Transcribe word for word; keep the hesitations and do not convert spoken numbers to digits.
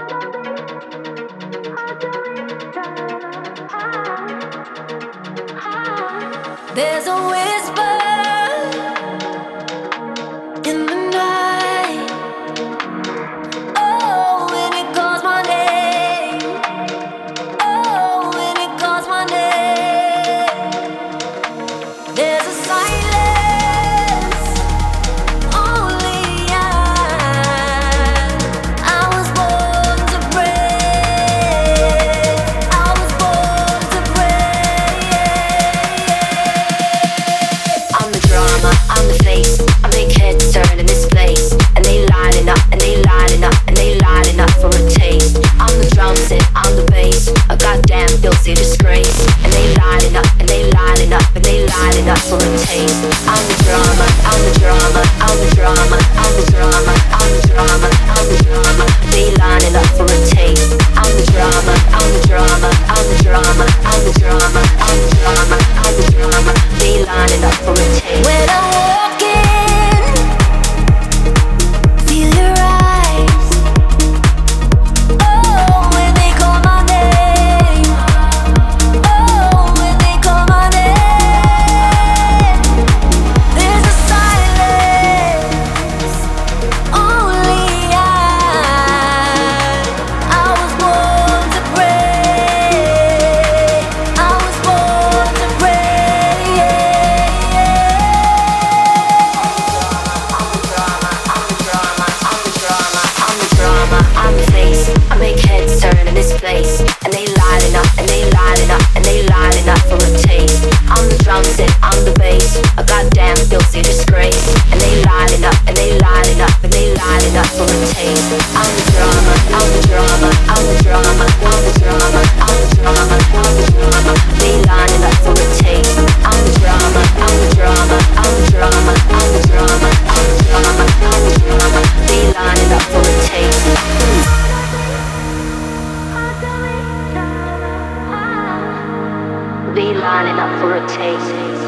There's a whisper in the night. Oh, when it calls my name. Oh, when it calls my name. There's a silence only I. I was born to pray. I was born to pray. I'm the drama, I'm the face. I make heads turn in this place, and they lining up, and they lining up, and they lining up for a taste. I'm the drum set, I'm the bass, a goddamn filthy disgrace, and they lining up, and they lining up, and they lining up for a taste. I'm the drama, I'm the drama, I'm the drama, I'm the drama, I'm the drama, I'm the drama. They lining up for a taste. I'm the drama, I'm the drama, I'm the drama, I'm the drama, I'm the drama, I'm the drama. They lining up for a taste. When I walk in, feel your eyes. Oh, when they call my name. Oh, when they call my name. There's a silence only I. I was born to pray. I was born to pray. I'm the drama, I'm the drama, I'm the drama, I'm the drama, I'm the face. I make heads turn in this place, and they lining up, and they lining up, and they lining up for a taste. I'm the drum set, I'm the bass, a goddamn filthy disgrace, and they lining up, and they lining up, and they lining up for a taste. I'm the drama, I'm the drama, I'm the drama, I'm the drama, I'm the drama, I'm the drama. They lining up for a taste. I'm the drama, I'm the drama, I'm the drama, I'm the drama, I'm the drama, I'm the drama. They lining up for a taste. They lining up for a taste.